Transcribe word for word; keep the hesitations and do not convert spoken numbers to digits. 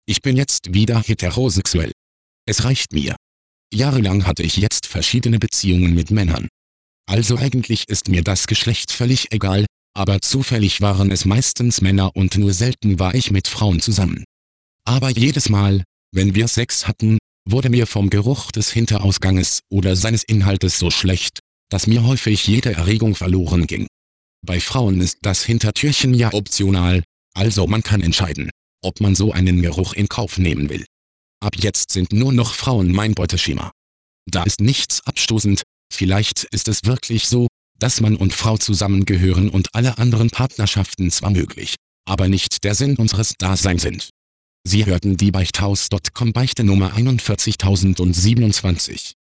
Ich bin jetzt wieder heterosexuell. Es reicht mir. Jahrelang hatte ich jetzt verschiedene Beziehungen mit Männern. Also eigentlich ist mir das Geschlecht völlig egal, aber zufällig waren es meistens Männer und nur selten war ich mit Frauen zusammen. Aber jedes Mal, wenn wir Sex hatten, wurde mir vom Geruch des Hinterausganges oder seines Inhaltes so schlecht, dass mir häufig jede Erregung verloren ging. Bei Frauen ist das Hintertürchen ja optional, also man kann entscheiden, ob man so einen Geruch in Kauf nehmen will. Ab jetzt sind nur noch Frauen mein Beuteschema. Da ist nichts abstoßend, vielleicht ist es wirklich so, dass Mann und Frau zusammengehören und alle anderen Partnerschaften zwar möglich, aber nicht der Sinn unseres Daseins sind. Sie hörten die Beichthaus Punkt com Beichte Nummer einundvierzigtausendsiebenundzwanzig.